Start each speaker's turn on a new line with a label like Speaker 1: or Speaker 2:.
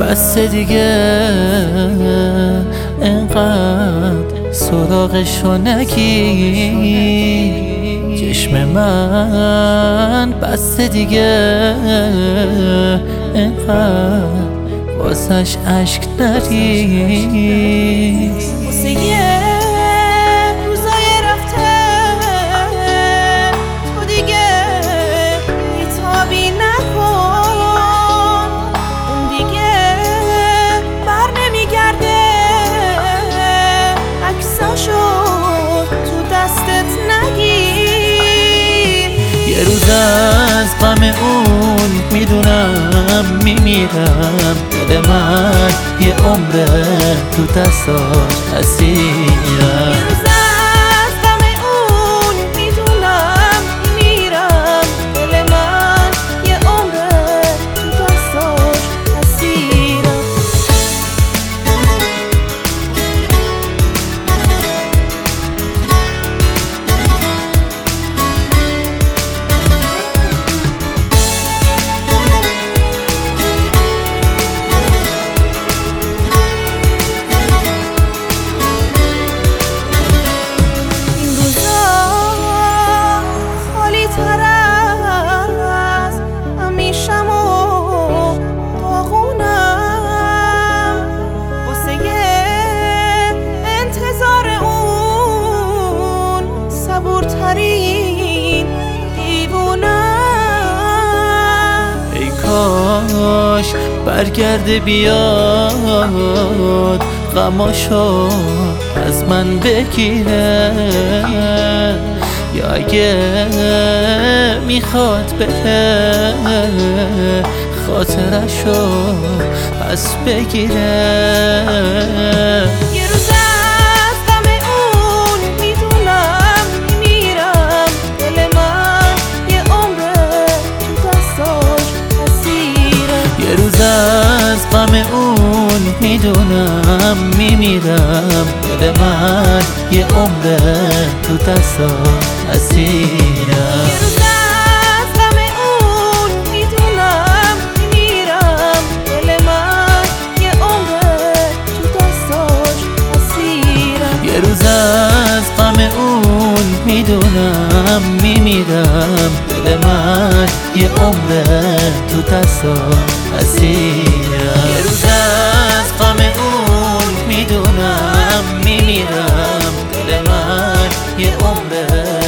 Speaker 1: بس دیگه انقدر سراغشو نگیر چشم من، بس دیگه انقدر واسش عشق نریز.
Speaker 2: واسه یه روزای رفته تو دیگه بیتابی نکن، اون دیگه بر نمیگرده، عکساشو تو دستت نگیر.
Speaker 1: یه روز از غم اون میدونم میمیرم، دل من یه عمره تو دستاش اسیرم. ای کاش برگرده بیاد غماشو از من بگیره، یا اگه میخواد بره خاطرشو پس بگیره. از غم اون میدونم میمیرم، دل من یه عمره تو دستاش اسیرم.
Speaker 2: یه روز از غم اون میدونم میمیرم، دل من یه عمره تو دستاش اسیرم.
Speaker 1: یه روز از غم اون میدونم میمیرم، دل من یه عمره تو دستاش اسیرم. یه روز از غم اون میدونم میمیرم، دل من یه عمره